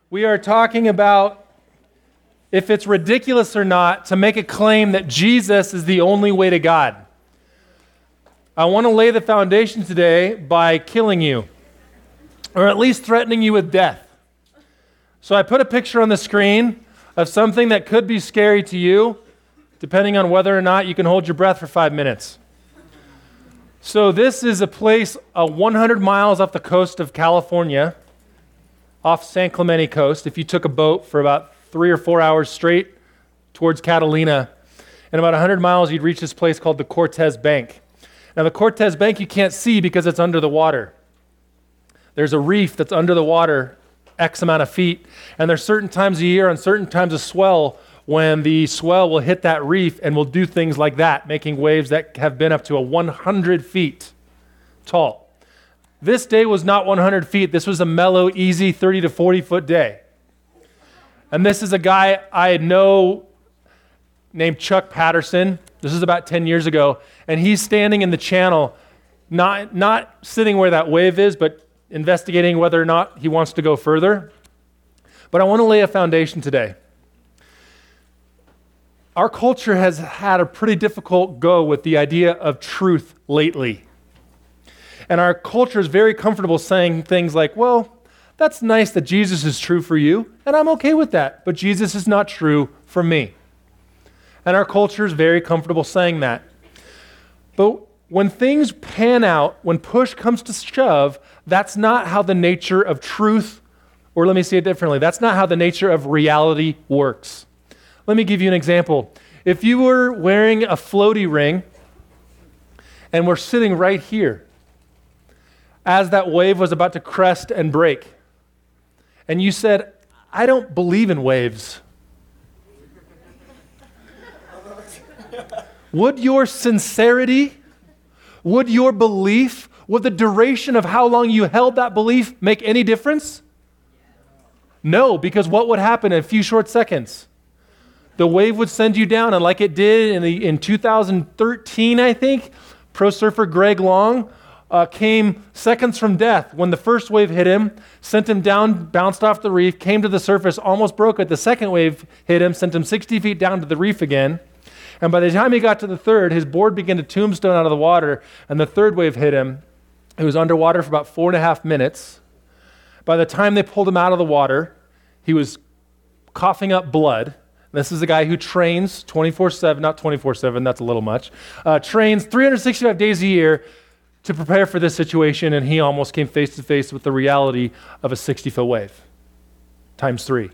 We are talking about if it's ridiculous or not to make a claim that Jesus is the only way to God. I want to lay the foundation today by killing you, or at least threatening you with death. So I put a picture on the screen of something that could be scary to you, depending on whether or not you can hold your breath for 5 minutes. So this is a place 100 miles off the coast of California, off San Clemente coast. If you took a boat for about 3 or 4 hours straight towards Catalina, in about 100 miles, you'd reach this place called the Cortez Bank. Now, the Cortez Bank you can't see because it's under the water. There's a reef that's under the water, X amount of feet, and there's certain times a year and certain times of swell when the swell will hit that reef and will do things like that, making waves that have been up to 100 feet tall. This day was not 100 feet. This was a mellow, easy 30 to 40 foot day. And this is a guy I know named Chuck Patterson. This is about 10 years ago. And he's standing in the channel, not sitting where that wave is, but investigating whether or not he wants to go further. But I want to lay a foundation today. Our culture has had a pretty difficult go with the idea of truth lately. And our culture is very comfortable saying things like, well, that's nice that Jesus is true for you, and I'm okay with that, but Jesus is not true for me. And our culture is very comfortable saying that. But when things pan out, when push comes to shove, that's not how the nature of truth, or let me say it differently, that's not how the nature of reality works. Let me give you an example. If you were wearing a floaty ring and we're sitting right here as that wave was about to crest and break, and you said, I don't believe in waves, would your sincerity, would your belief, would the duration of how long you held that belief make any difference? No, because what would happen in a few short seconds? The wave would send you down, and like it did in 2013, I think, pro surfer Greg Long came seconds from death when the first wave hit him, sent him down, bounced off the reef, came to the surface, almost broke it. The second wave hit him, sent him 60 feet down to the reef again. And by the time he got to the third, his board began to tombstone out of the water, and the third wave hit him. He was underwater for about 4.5 minutes. By the time they pulled him out of the water, he was coughing up blood. This is a guy who trains 24/7, not 24/7, that's a little much, trains 365 days a year to prepare for this situation, and he almost came face to face with the reality of a 60-foot wave, times 3.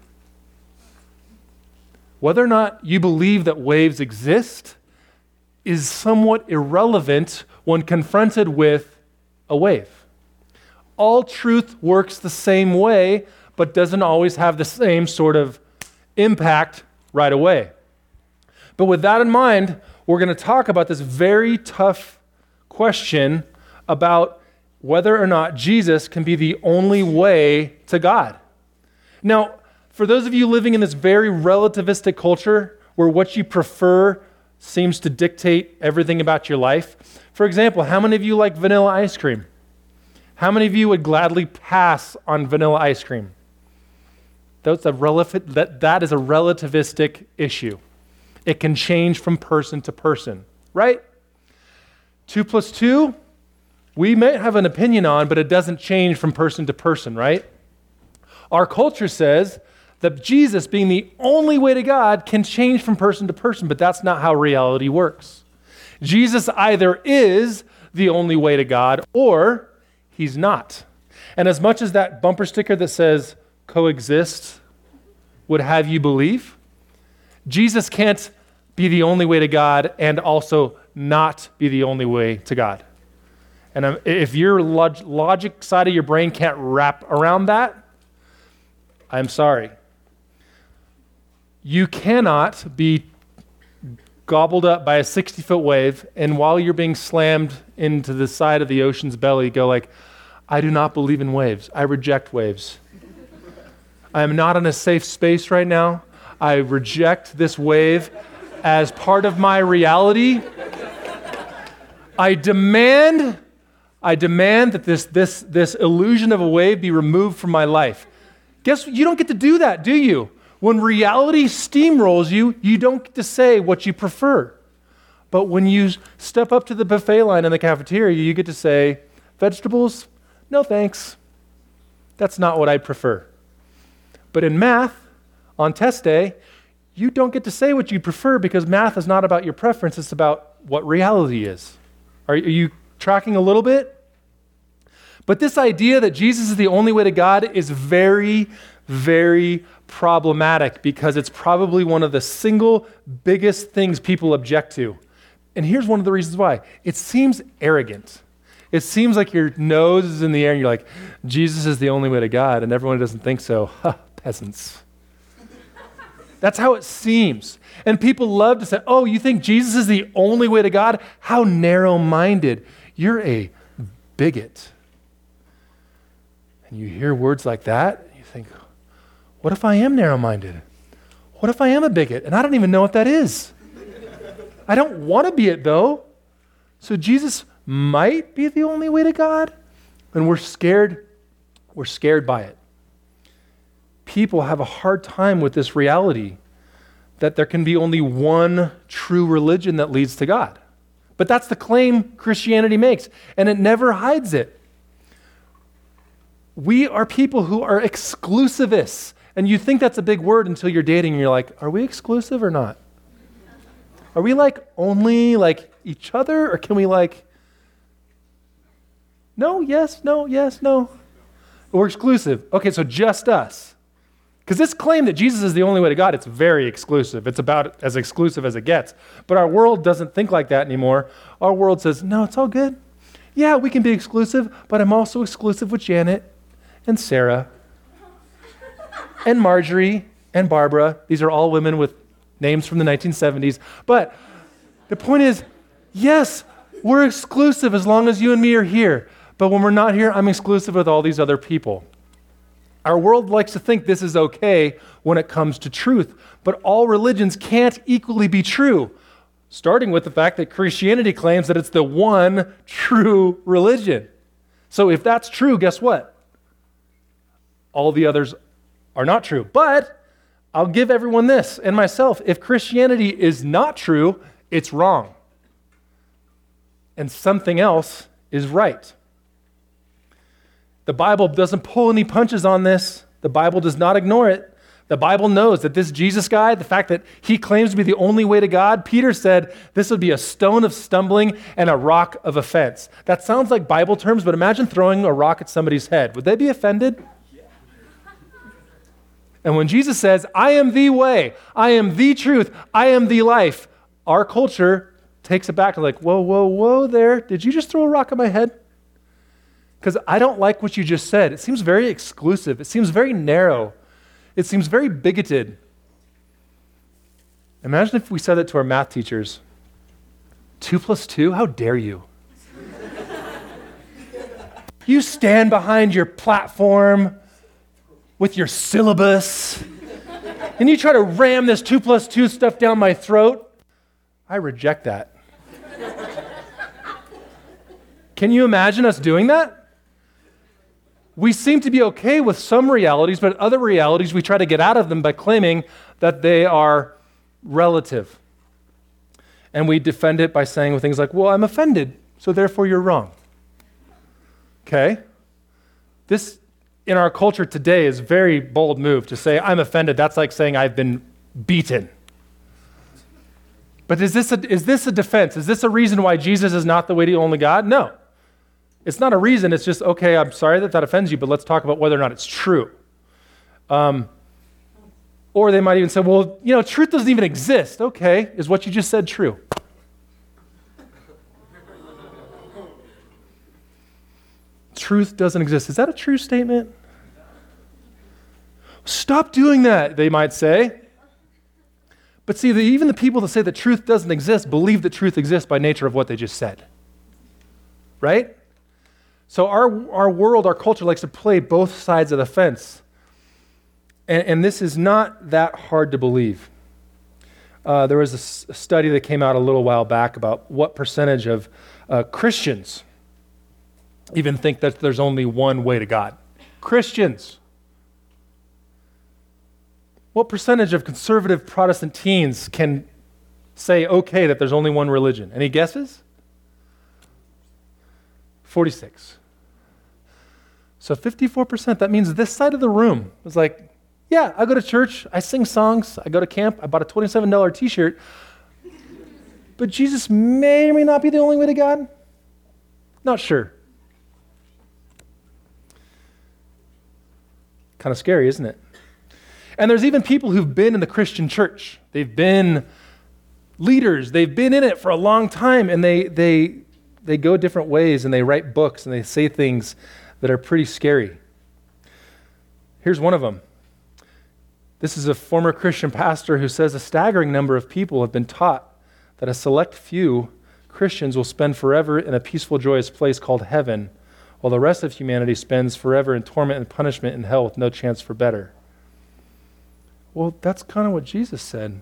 Whether or not you believe that waves exist is somewhat irrelevant when confronted with a wave. All truth works the same way, but doesn't always have the same sort of impact right away. But with that in mind, we're going to talk about this very tough question about whether or not Jesus can be the only way to God. Now, for those of you living in this very relativistic culture where what you prefer seems to dictate everything about your life, for example, how many of you like vanilla ice cream? How many of you would gladly pass on vanilla ice cream? That is a relativistic issue. It can change from person to person, right? 2 + 2, we may have an opinion on, but it doesn't change from person to person, right? Our culture says that Jesus, being the only way to God, can change from person to person, but that's not how reality works. Jesus either is the only way to God or he's not. And as much as that bumper sticker that says coexist would have you believe, Jesus can't be the only way to God and also not be the only way to God. And if your logic side of your brain can't wrap around that, I'm sorry. You cannot be gobbled up by a 60-foot wave, and while you're being slammed into the side of the ocean's belly, go like, I do not believe in waves. I reject waves. I am not in a safe space right now. I reject this wave as part of my reality. I demand that this illusion of a wave be removed from my life. Guess you don't get to do that, do you? When reality steamrolls you, you don't get to say what you prefer. But when you step up to the buffet line in the cafeteria, you get to say, vegetables? No thanks. That's not what I prefer. But in math, on test day, you don't get to say what you prefer because math is not about your preference, it's about what reality is. Are you tracking a little bit? But this idea that Jesus is the only way to God is very, very problematic because it's probably one of the single biggest things people object to. And here's one of the reasons why. It seems arrogant. It seems like your nose is in the air and you're like, Jesus is the only way to God, and everyone doesn't think so. Ha, peasants. That's how it seems. And people love to say, oh, you think Jesus is the only way to God? How narrow-minded. You're a bigot. And you hear words like that, and you think, what if I am narrow-minded? What if I am a bigot? And I don't even know what that is. I don't want to be it, though. So Jesus might be the only way to God, and we're scared. We're scared by it. People have a hard time with this reality that there can be only one true religion that leads to God. But that's the claim Christianity makes, and it never hides it. We are people who are exclusivists, and you think that's a big word until you're dating and you're like, are we exclusive or not? Are we like only like each other, or can we like no, yes, no, yes, no? We're exclusive. Okay, so just us. Because this claim that Jesus is the only way to God, it's very exclusive. It's about as exclusive as it gets. But our world doesn't think like that anymore. Our world says, no, it's all good. Yeah, we can be exclusive, but I'm also exclusive with Janet and Sarah and Marjorie and Barbara. These are all women with names from the 1970s. But the point is, yes, we're exclusive as long as you and me are here. But when we're not here, I'm exclusive with all these other people. Our world likes to think this is okay when it comes to truth, but all religions can't equally be true, starting with the fact that Christianity claims that it's the one true religion. So if that's true, guess what? All the others are not true. But I'll give everyone this, and myself, if Christianity is not true, it's wrong. And something else is right. The Bible doesn't pull any punches on this. The Bible does not ignore it. The Bible knows that this Jesus guy, the fact that he claims to be the only way to God, Peter said this would be a stone of stumbling and a rock of offense. That sounds like Bible terms, but imagine throwing a rock at somebody's head. Would they be offended? And when Jesus says, I am the way, I am the truth, I am the life, our culture takes it back to like, whoa, whoa, whoa there. Did you just throw a rock at my head? Because I don't like what you just said. It seems very exclusive. It seems very narrow. It seems very bigoted. Imagine if we said that to our math teachers. 2 + 2? How dare you? You stand behind your platform with your syllabus, and you try to ram this 2 + 2 stuff down my throat. I reject that. Can you imagine us doing that? We seem to be okay with some realities, but other realities we try to get out of them by claiming that they are relative. And we defend it by saying things like, well, I'm offended, so therefore you're wrong. Okay? This, in our culture today, is a very bold move to say, I'm offended. That's like saying I've been beaten. But is this a defense? Is this a reason why Jesus is not the way to only God? No. It's not a reason. It's just, okay, I'm sorry that offends you, but let's talk about whether or not it's true. Or they might even say, well, truth doesn't even exist. Okay, is what you just said true? Truth doesn't exist. Is that a true statement? Stop doing that, they might say. But see, even the people that say that truth doesn't exist believe that truth exists by nature of what they just said. Right? So our world, our culture likes to play both sides of the fence. And this is not that hard to believe. There was a study that came out a little while back about what percentage of Christians even think that there's only one way to God. Christians. What percentage of conservative Protestant teens can say, okay, that there's only one religion? Any guesses? 46. So 54%, that means this side of the room was like, yeah, I go to church, I sing songs, I go to camp, I bought a $27 t-shirt, but Jesus may or may not be the only way to God? Not sure. Kind of scary, isn't it? And there's even people who've been in the Christian church. They've been leaders. They've been in it for a long time, and they go different ways, and they write books, and they say things that are pretty scary. Here's one of them. This is a former Christian pastor who says a staggering number of people have been taught that a select few Christians will spend forever in a peaceful, joyous place called heaven, while the rest of humanity spends forever in torment and punishment in hell with no chance for better. Well, that's kind of what Jesus said.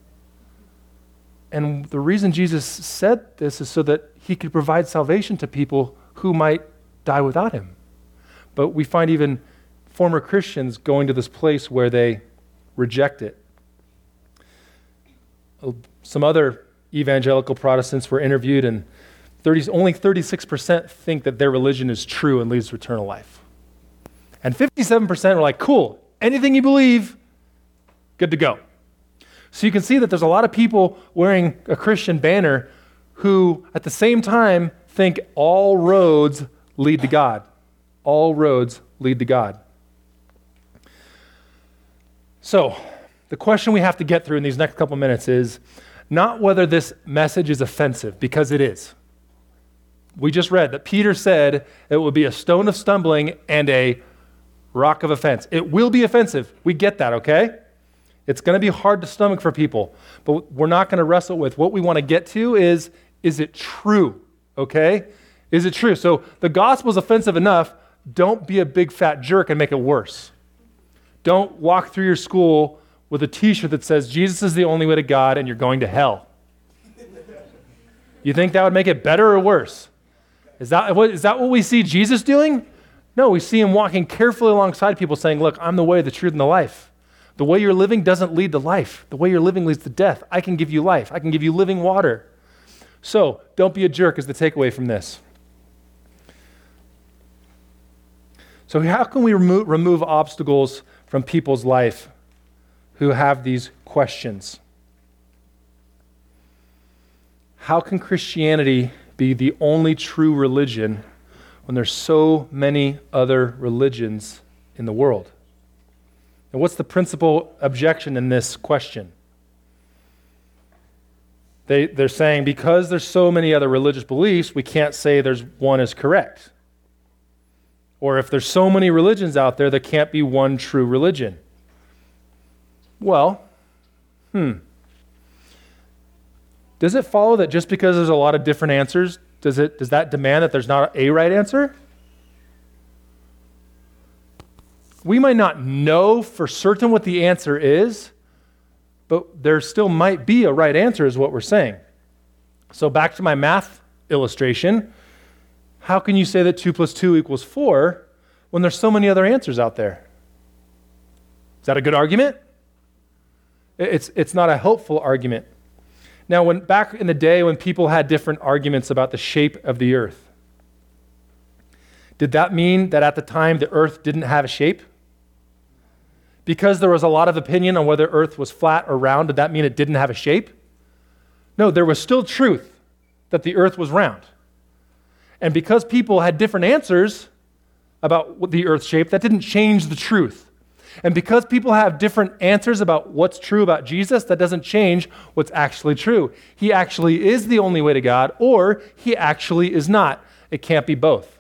And the reason Jesus said this is so that he could provide salvation to people who might die without him. But we find even former Christians going to this place where they reject it. Some other evangelical Protestants were interviewed, and only 36% think that their religion is true and leads to eternal life. And 57% were like, cool, anything you believe, good to go. So you can see that there's a lot of people wearing a Christian banner who at the same time think all roads lead to God. All roads lead to God. So the question we have to get through in these next couple minutes is not whether this message is offensive, because it is. We just read that Peter said it will be a stone of stumbling and a rock of offense. It will be offensive. We get that, okay? It's going to be hard to stomach for people, but we're not going to wrestle with. What we want to get to is it true, okay? Is it true? So the gospel is offensive enough. Don't be a big fat jerk and make it worse. Don't walk through your school with a t-shirt that says Jesus is the only way to God and you're going to hell. You think that would make it better or worse? Is that what we see Jesus doing? No, we see him walking carefully alongside people saying, look, I'm the way, the truth, and the life. The way you're living doesn't lead to life. The way you're living leads to death. I can give you life. I can give you living water. So don't be a jerk is the takeaway from this. So how can we remove obstacles from people's life who have these questions? How can Christianity be the only true religion when there's so many other religions in the world? And what's the principal objection in this question? They're saying because there's so many other religious beliefs, we can't say there's one is correct. Or if there's so many religions out there, there can't be one true religion. Well, does it follow that just because there's a lot of different answers, does that demand that there's not a right answer? We might not know for certain what the answer is, but there still might be a right answer is what we're saying. So back to my math illustration, how can you say that 2 + 2 = 4 when there's so many other answers out there? Is that a good argument? It's not a helpful argument. Now, back in the day when people had different arguments about the shape of the earth, did that mean that at the time the earth didn't have a shape? Because there was a lot of opinion on whether earth was flat or round, did that mean it didn't have a shape? No, there was still truth that the earth was round. And because people had different answers about the earth's shape, that didn't change the truth. And because people have different answers about what's true about Jesus, that doesn't change what's actually true. He actually is the only way to God, or he actually is not. It can't be both.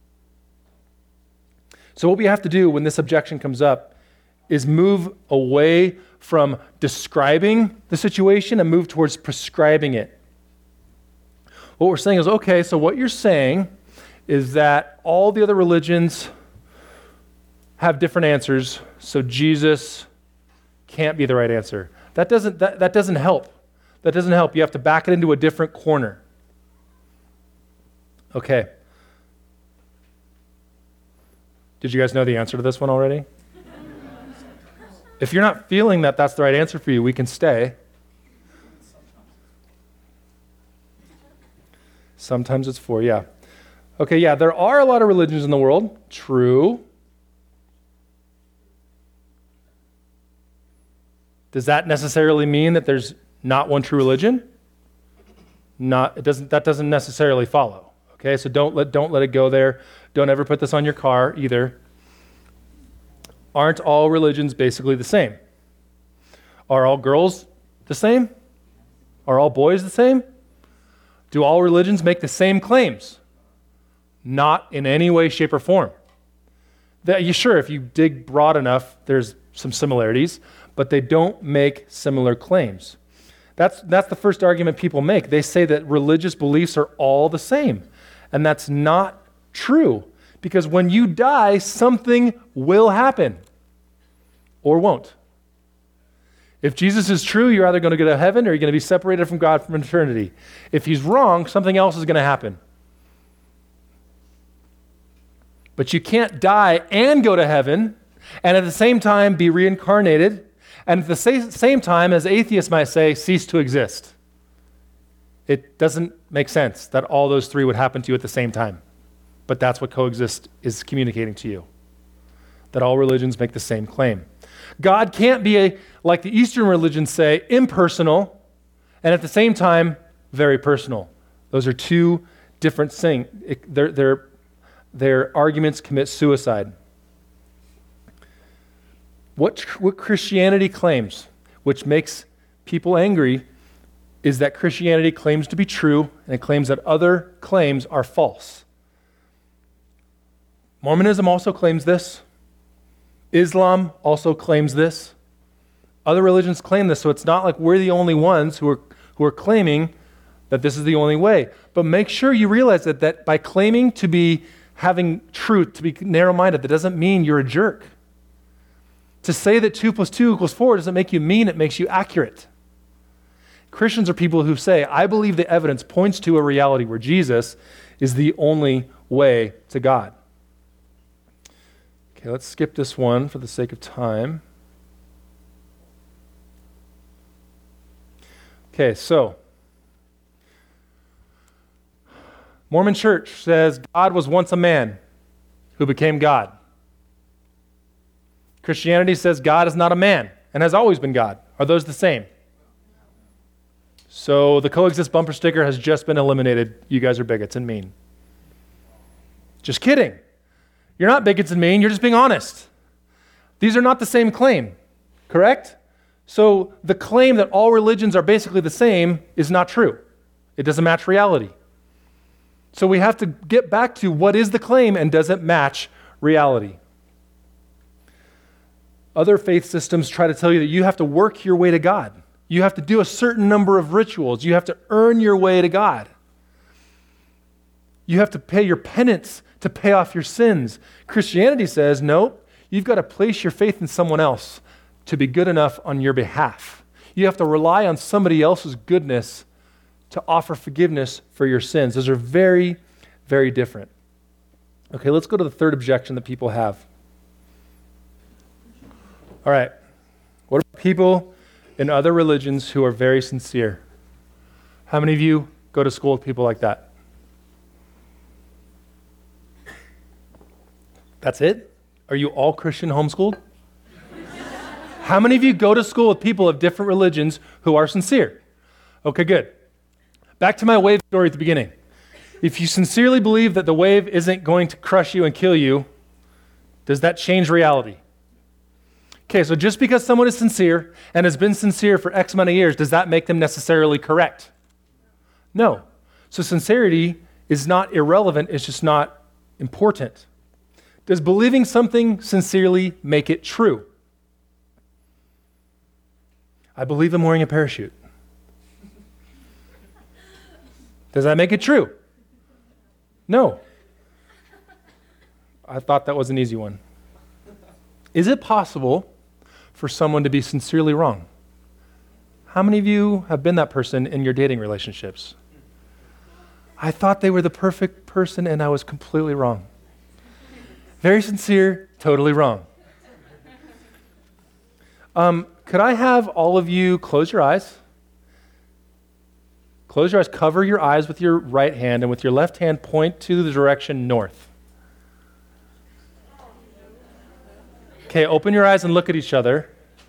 So what we have to do when this objection comes up is move away from describing the situation and move towards prescribing it. What we're saying is, okay, so what you're saying is that all the other religions have different answers, so Jesus can't be the right answer. That doesn't help. That doesn't help. You have to back it into a different corner. Okay. Did you guys know the answer to this one already? If you're not feeling that that's the right answer for you, we can stay. Sometimes it's 4, yeah. Okay, yeah, there are a lot of religions in the world. True. Does that necessarily mean that there's not one true religion? That doesn't necessarily follow. Okay, so don't let it go there. Don't ever put this on your car either. Aren't all religions basically the same? Are all girls the same? Are all boys the same? Do all religions make the same claims? Not in any way, shape, or form. Sure, if you dig broad enough, there's some similarities, but they don't make similar claims. That's the first argument people make. They say that religious beliefs are all the same, and that's not true, because when you die, something will happen or won't. If Jesus is true, you're either going to go to heaven or you're going to be separated from God from eternity. If he's wrong, something else is going to happen. But you can't die and go to heaven and at the same time be reincarnated and at the same time, as atheists might say, cease to exist. It doesn't make sense that all those three would happen to you at the same time. But that's what coexist is communicating to you, that all religions make the same claim. God can't be, like the Eastern religions say, impersonal and at the same time very personal. Those are two different things. Their arguments commit suicide. What Christianity claims, which makes people angry, is that Christianity claims to be true and it claims that other claims are false. Mormonism also claims this. Islam also claims this. Other religions claim this, so it's not like we're the only ones who are claiming that this is the only way. But make sure you realize that by claiming to be having truth, to be narrow-minded, that doesn't mean you're a jerk. To say that 2 + 2 = 4 doesn't make you mean, it makes you accurate. Christians are people who say, I believe the evidence points to a reality where Jesus is the only way to God. Okay, let's skip this one for the sake of time. Okay, so Mormon Church says God was once a man who became God. Christianity says God is not a man and has always been God. Are those the same? So the coexist bumper sticker has just been eliminated. You guys are bigots and mean. Just kidding. You're not bigots and mean, you're just being honest. These are not the same claim, correct? So the claim that all religions are basically the same is not true. It doesn't match reality. So we have to get back to what is the claim and does it match reality? Other faith systems try to tell you that you have to work your way to God. You have to do a certain number of rituals. You have to earn your way to God. You have to pay your penance to pay off your sins. Christianity says, no, you've got to place your faith in someone else to be good enough on your behalf. You have to rely on somebody else's goodness to offer forgiveness for your sins. Those are very, very different. Okay, let's go to the third objection that people have. All right, what about people in other religions who are very sincere? How many of you go to school with people like that? That's it? Are you all Christian homeschooled? How many of you go to school with people of different religions who are sincere? Okay, good. Back to my wave story at the beginning. If you sincerely believe that the wave isn't going to crush you and kill you, does that change reality? Okay, so just because someone is sincere and has been sincere for X amount of years, does that make them necessarily correct? No. So sincerity is not irrelevant, it's just not important. Does believing something sincerely make it true? I believe I'm wearing a parachute. Does that make it true? No. I thought that was an easy one. Is it possible for someone to be sincerely wrong? How many of you have been that person in your dating relationships? I thought they were the perfect person and I was completely wrong. Very sincere, totally wrong. Could I have all of you close your eyes? Close your eyes, cover your eyes with your right hand, and with your left hand point to the direction north. Okay, open your eyes and look at each other.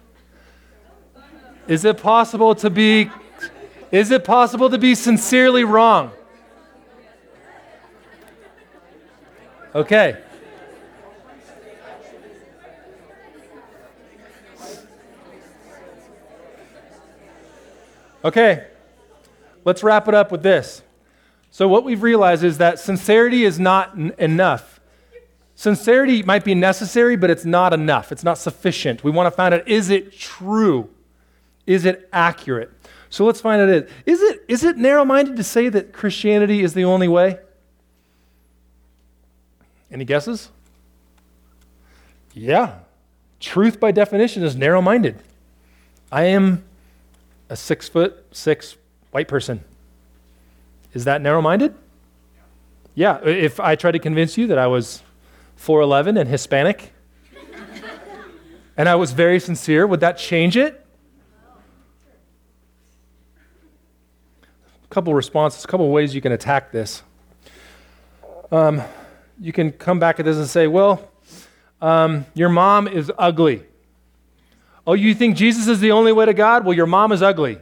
Is it possible to be sincerely wrong? Okay. Okay. Let's wrap it up with this. So what we've realized is that sincerity is not enough. Sincerity might be necessary, but it's not enough. It's not sufficient. We want to find out, is it true? Is it accurate? So let's find out, is it narrow-minded to say that Christianity is the only way? Any guesses? Yeah. Truth by definition is narrow-minded. I am a 6'6" white person. Is that narrow-minded? Yeah. If I tried to convince you that I was 4'11" and Hispanic, and I was very sincere, would that change it? A couple responses, a couple ways you can attack this. You can come back at this and say, well, your mom is ugly. Oh, you think Jesus is the only way to God? Well, your mom is ugly.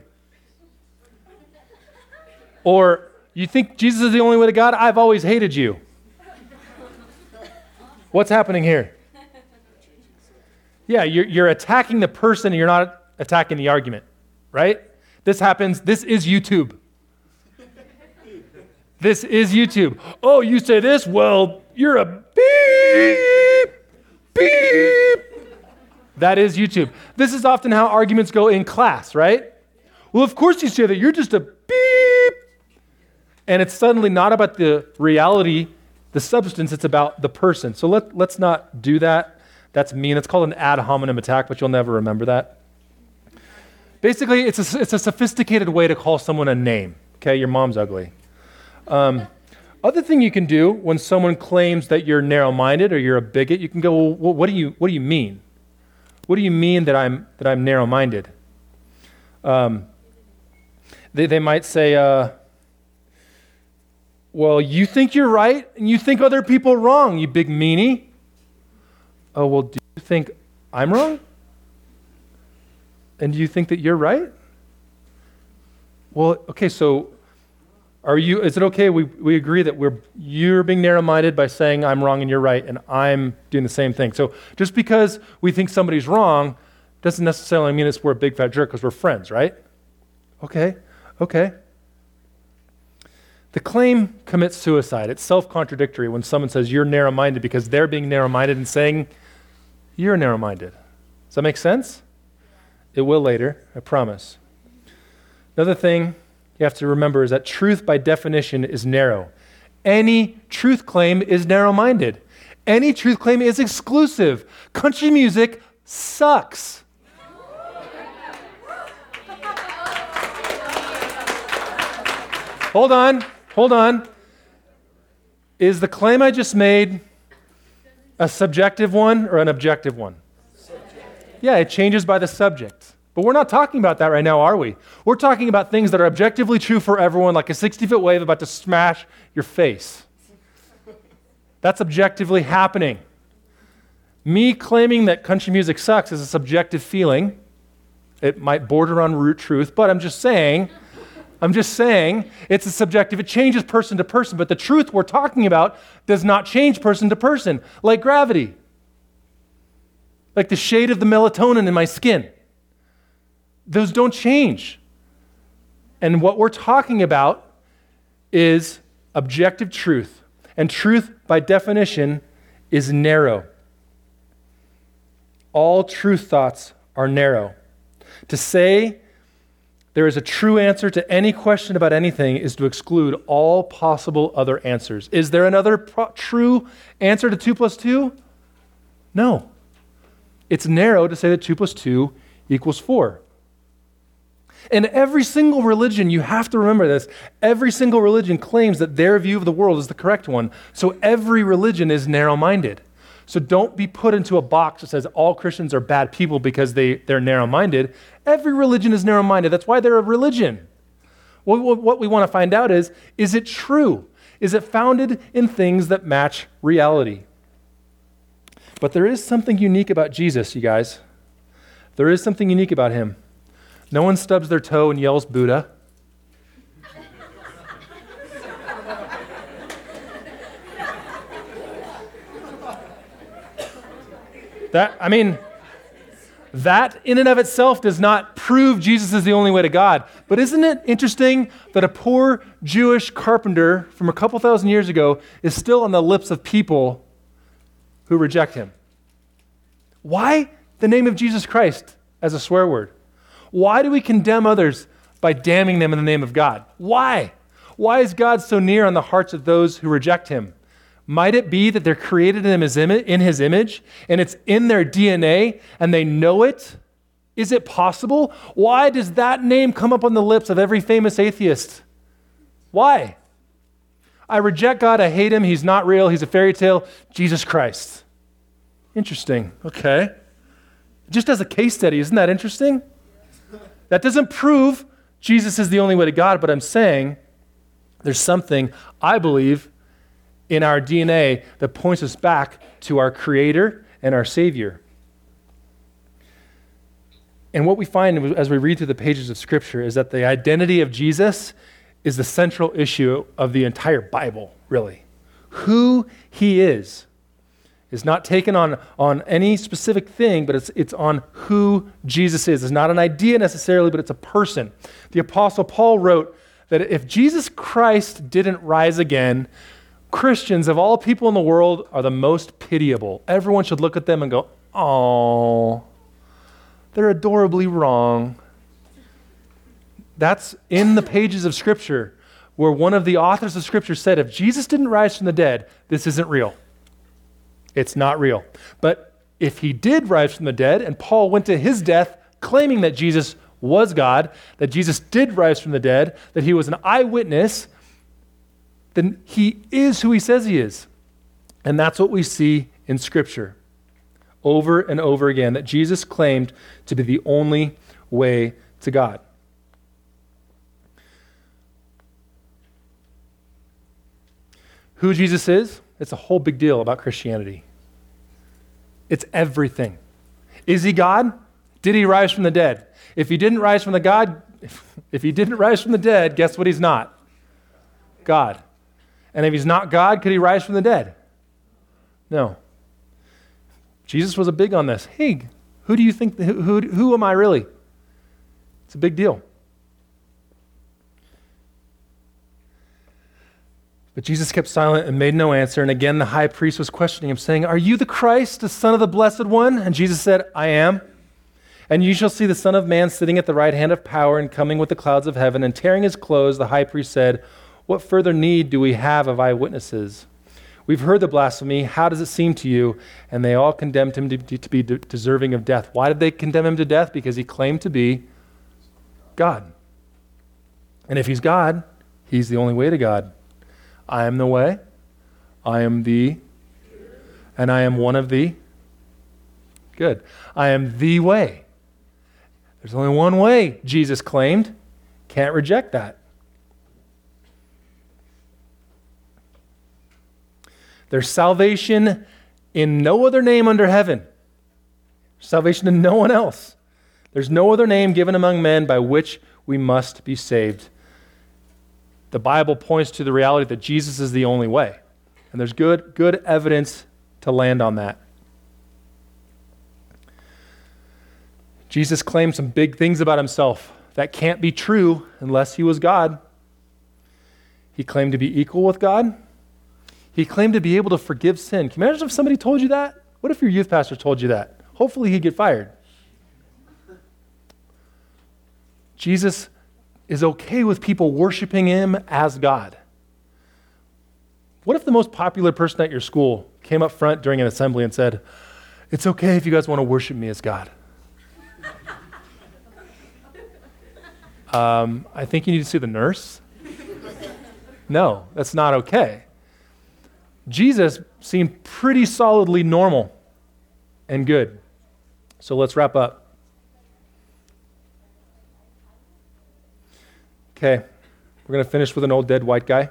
Or you think Jesus is the only way to God? I've always hated you. What's happening here? Yeah, you're attacking the person and you're not attacking the argument, right? This happens, this is YouTube. This is YouTube. Oh, you say this? Well, you're a beep, beep. That is YouTube. This is often how arguments go in class, right? Well, of course you say that. You're just a beep. And it's suddenly not about the reality, the substance, it's about the person. So let's not do that. That's mean. It's called an ad hominem attack, but you'll never remember that. Basically, it's a sophisticated way to call someone a name. Okay, your mom's ugly. Other thing you can do when someone claims that you're narrow-minded or you're a bigot, you can go, well, what do you mean? What do you mean that I'm narrow-minded? They might say, well, you think you're right and you think other people are wrong, you big meanie. Oh, well, do you think I'm wrong? And do you think that you're right? Well, okay, so is it okay we agree that you're being narrow-minded by saying I'm wrong and you're right and I'm doing the same thing. So just because we think somebody's wrong doesn't necessarily mean we're a big fat jerk because we're friends, right? Okay. The claim commits suicide. It's self-contradictory when someone says you're narrow-minded because they're being narrow-minded and saying you're narrow-minded. Does that make sense? It will later, I promise. Another thing you have to remember is that truth by definition is narrow. Any truth claim is narrow-minded. Any truth claim is exclusive. Country music sucks. Hold on. Is the claim I just made a subjective one or an objective one? Yeah, it changes by the subject. But we're not talking about that right now, are we? We're talking about things that are objectively true for everyone, like a 60-foot wave about to smash your face. That's objectively happening. Me claiming that country music sucks is a subjective feeling. It might border on root truth, but I'm just saying it's a subjective. It changes person to person, but the truth we're talking about does not change person to person, like gravity, like the shade of the melatonin in my skin. Those don't change. And what we're talking about is objective truth. And truth, by definition, is narrow. All truth thoughts are narrow. To say there is a true answer to any question about anything is to exclude all possible other answers. Is there another true answer to 2 + 2? No. It's narrow to say that 2 + 2 = 4. And every single religion, you have to remember this, every single religion claims that their view of the world is the correct one. So every religion is narrow-minded. So don't be put into a box that says all Christians are bad people because they're narrow-minded. Every religion is narrow-minded. That's why they're a religion. What we want to find out is it true? Is it founded in things that match reality? But there is something unique about Jesus, you guys. There is something unique about him. No one stubs their toe and yells Buddha. That in and of itself does not prove Jesus is the only way to God. But isn't it interesting that a poor Jewish carpenter from a couple thousand years ago is still on the lips of people who reject him? Why the name of Jesus Christ as a swear word? Why do we condemn others by damning them in the name of God? Why? Why is God so near on the hearts of those who reject him? Might it be that they're created in his image and it's in their DNA and they know it? Is it possible? Why does that name come up on the lips of every famous atheist? Why? I reject God. I hate him. He's not real. He's a fairy tale. Jesus Christ. Interesting. Okay. Just as a case study, isn't that interesting? That doesn't prove Jesus is the only way to God, but I'm saying there's something, I believe, in our DNA that points us back to our Creator and our Savior. And what we find as we read through the pages of Scripture is that the identity of Jesus is the central issue of the entire Bible, really. Who he is not taken on any specific thing, but it's on who Jesus is. It's not an idea necessarily, but it's a person. The Apostle Paul wrote that if Jesus Christ didn't rise again, Christians of all people in the world are the most pitiable. Everyone should look at them and go, oh, they're adorably wrong. That's in the pages of Scripture where one of the authors of Scripture said, if Jesus didn't rise from the dead, this isn't real. It's not real. But if he did rise from the dead, and Paul went to his death claiming that Jesus was God, that Jesus did rise from the dead, that he was an eyewitness, then he is who he says he is. And that's what we see in Scripture over and over again, that Jesus claimed to be the only way to God. Who Jesus is, it's a whole big deal about Christianity. It's everything. Is he God? Did he rise from the dead? If he didn't rise from the dead, guess what he's not? God. And if he's not God, could he rise from the dead? No. Jesus was a big on this. Hey, who do you think, who am I really? It's a big deal. But Jesus kept silent and made no answer. And again, the high priest was questioning him, saying, are you the Christ, the Son of the Blessed One? And Jesus said, I am. And you shall see the Son of Man sitting at the right hand of power and coming with the clouds of heaven. And tearing his clothes, the high priest said, what further need do we have of eyewitnesses? We've heard the blasphemy. How does it seem to you? And they all condemned him to be deserving of death. Why did they condemn him to death? Because he claimed to be God. And if he's God, he's the only way to God. I am the way, I am the, and I am one of the. Good. I am the way. There's only one way, Jesus claimed. Can't reject that. There's salvation in no other name under heaven. Salvation in no one else. There's no other name given among men by which we must be saved. The Bible points to the reality that Jesus is the only way. And there's good evidence to land on that. Jesus claimed some big things about himself that can't be true unless he was God. He claimed to be equal with God. He claimed to be able to forgive sin. Can you imagine if somebody told you that? What if your youth pastor told you that? Hopefully he'd get fired. Jesus is okay with people worshiping him as God. What if the most popular person at your school came up front during an assembly and said, it's okay if you guys want to worship me as God? I think you need to see the nurse. No, that's not okay. Jesus seemed pretty solidly normal and good. So let's wrap up. Okay, we're going to finish with an old dead white guy.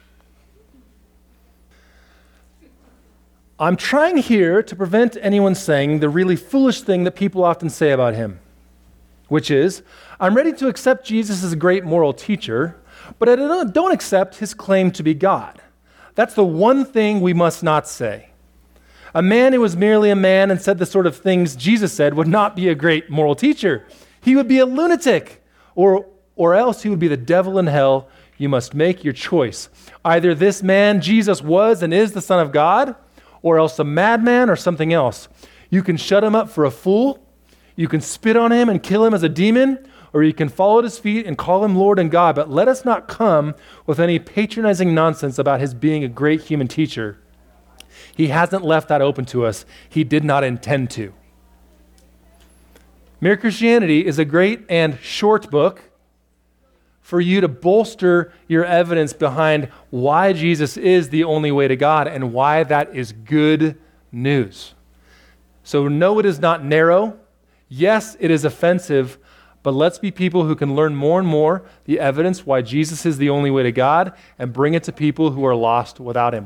I'm trying here to prevent anyone saying the really foolish thing that people often say about him, which is, I'm ready to accept Jesus as a great moral teacher, but I don't accept his claim to be God. That's the one thing we must not say. A man who was merely a man and said the sort of things Jesus said would not be a great moral teacher. He would be a lunatic, or else he would be the devil in hell. You must make your choice. Either this man, Jesus, was and is the Son of God, or else a madman or something else. You can shut him up for a fool, you can spit on him and kill him as a demon, or you can fall at his feet and call him Lord and God, but let us not come with any patronizing nonsense about his being a great human teacher. He hasn't left that open to us. He did not intend to. Mere Christianity is a great and short book for you to bolster your evidence behind why Jesus is the only way to God and why that is good news. So no, it is not narrow. Yes, it is offensive, but let's be people who can learn more and more the evidence why Jesus is the only way to God and bring it to people who are lost without him.